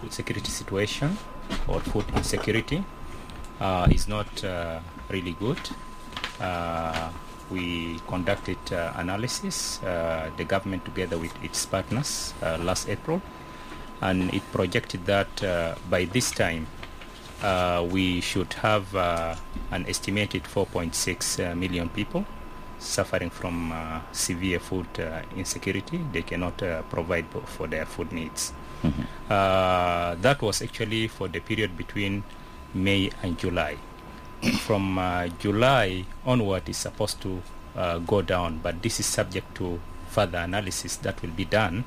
food security situation or food insecurity is not really good. We conducted analysis, the government together with its partners last April, and it projected that by this time we should have an estimated 4.6 million people suffering from severe food insecurity. They cannot provide for their food needs. That was actually for the period between May and July. From July onward is supposed to go down, but this is subject to further analysis that will be done,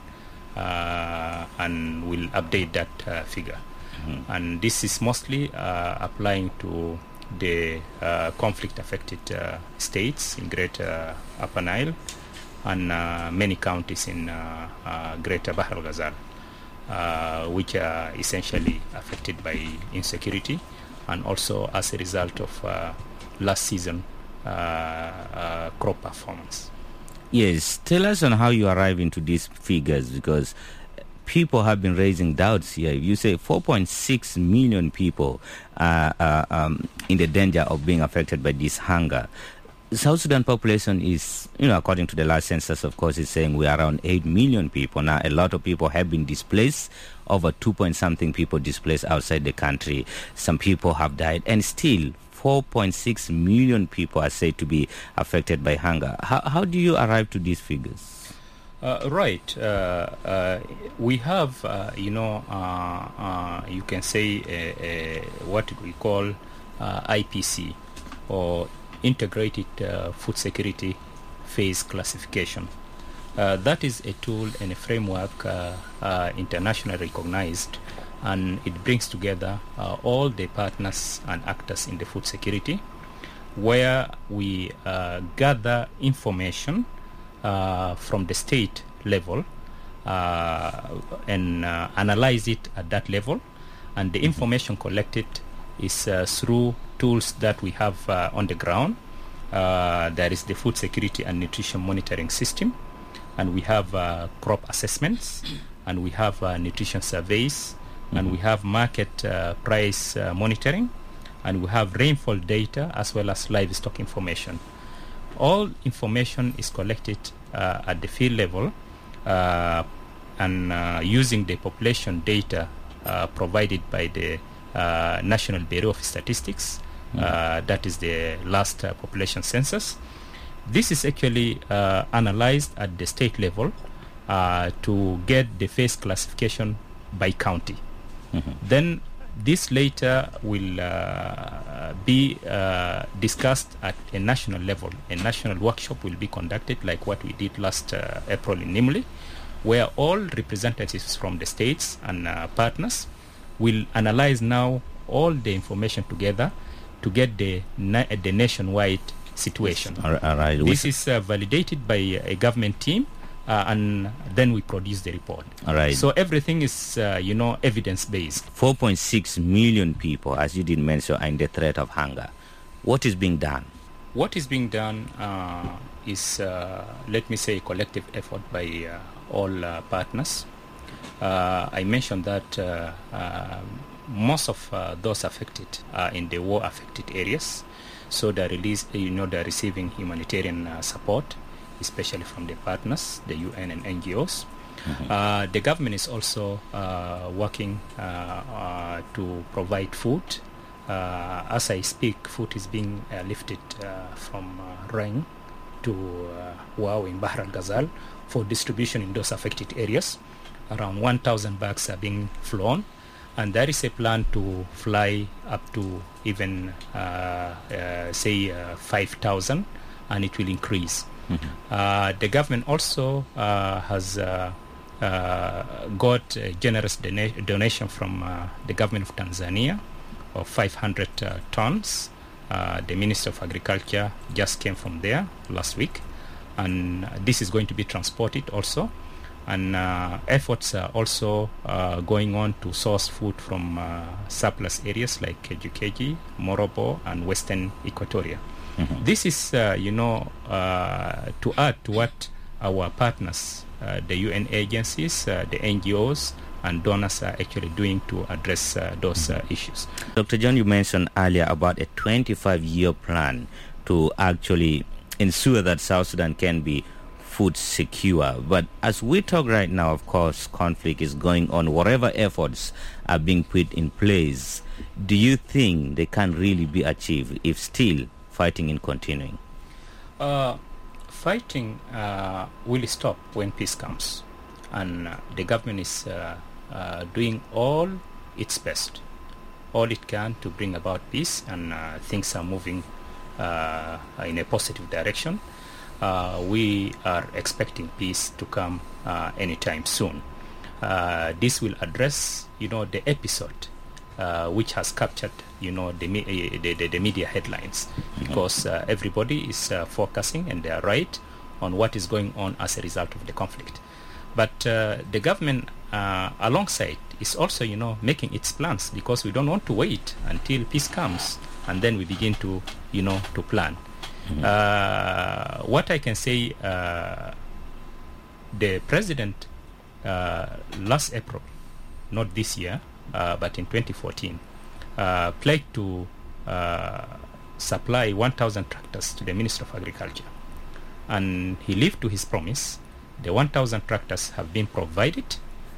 and we'll update that figure. And this is mostly applying to the conflict-affected states in Greater Upper Nile and many counties in Greater Bahr el Ghazal, which are essentially affected by insecurity, and also as a result of last season crop performance. Yes, tell us on how you arrive into these figures, because people have been raising doubts here. You say 4.6 million people in the danger of being affected by this hunger. South Sudan population is, according to the last census, of course, is saying we are around 8 million people. Now, a lot of people have been displaced, over 2-point-something people displaced outside the country. Some people have died, and still 4.6 million people are said to be affected by hunger. How do you arrive to these figures? Right. We have, you can say what we call IPC, or Integrated Food Security Phase Classification. That is a tool and a framework internationally recognized, and it brings together all the partners and actors in the food security, where we gather information from the state level and analyze it at that level, and the information collected is through tools that we have on the ground. There is the Food Security and Nutrition Monitoring System, and we have crop assessments, and we have nutrition surveys, and we have market price monitoring, and we have rainfall data as well as livestock information. All information is collected at the field level and using the population data provided by the National Bureau of Statistics. That is the last population census. This is actually analyzed at the state level to get the phase classification by county. Then this later will be discussed at a national level. A national workshop will be conducted like what we did last April in Nimli, where all representatives from the states and partners will analyze now all the information together to get the nationwide situation. All right. This is validated by a government team, and then we produce the report. All right. So everything is, evidence-based. 4.6 million people, as you did mention, are in the threat of hunger. What is being done? What is being done is, let me say, a collective effort by all partners. I mentioned that most of those affected are in the war-affected areas, so they're receiving humanitarian support, especially from the partners, the UN and NGOs. The government is also working to provide food. As I speak, food is being lifted from Reng to Wau in Bahr el Ghazal for distribution in those affected areas. Around 1,000 bags are being flown, and there is a plan to fly up to even, 5,000, and it will increase. The government also has got a generous donation from the government of Tanzania of 500 tons. The Minister of Agriculture just came from there last week, and this is going to be transported also. And efforts are also going on to source food from surplus areas like Jukeji, Morobo, and Western Equatoria. This is, to add to what our partners, the UN agencies, the NGOs, and donors are actually doing to address those issues. Dr. John, you mentioned earlier about a 25-year plan to actually ensure that South Sudan can be food secure. But as we talk right now, of course, conflict is going on. Whatever efforts are being put in place, do you think they can really be achieved if still fighting is continuing? Fighting will stop when peace comes, and the government is doing all its best, all it can to bring about peace, and things are moving in a positive direction. We are expecting peace to come anytime soon. This will address, the episode which has captured, the media headlines, because everybody is focusing, and they are right, on what is going on as a result of the conflict. But the government, alongside, is also, making its plans, because we don't want to wait until peace comes and then we begin to, to plan. What I can say, the president last April, not this year, but in 2014, pledged to supply 1,000 tractors to the Minister of Agriculture. And he lived to his promise. The 1,000 tractors have been provided,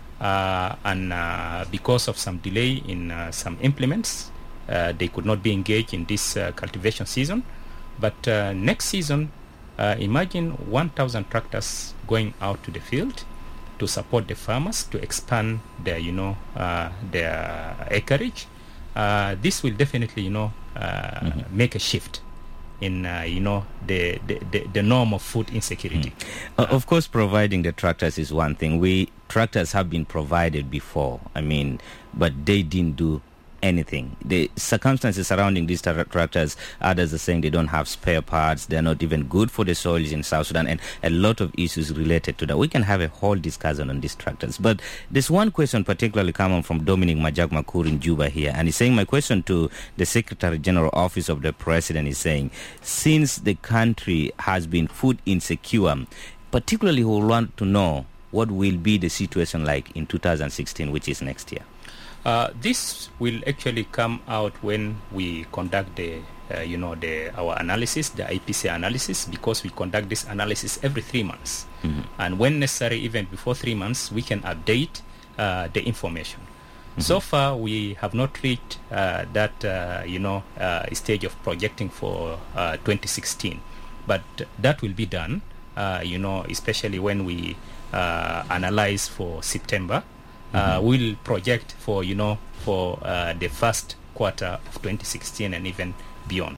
and because of some delay in some implements, they could not be engaged in this cultivation season. But next season, imagine 1,000 tractors going out to the field to support the farmers to expand their, their acreage. This will definitely, make a shift in, the norm of food insecurity. Of course, providing the tractors is one thing. Tractors have been provided before, but they didn't do anything. The circumstances surrounding these tractors, others are saying they don't have spare parts, they're not even good for the soils in South Sudan, and a lot of issues related to that. We can have a whole discussion on these tractors, but there's one question particularly coming from Dominic Majak Makur in Juba here, and he's saying, my question to the Secretary General Office of the President is saying, since the country has been food insecure, particularly we want to know what will be the situation like in 2016, which is next year. This will actually come out when we conduct our analysis, the IPC analysis, because we conduct this analysis every 3 months. And when necessary, even before 3 months, we can update the information. So far, we have not reached that, stage of projecting for 2016. But that will be done, especially when we analyze for September. We'll project for the first quarter of 2016 and even beyond.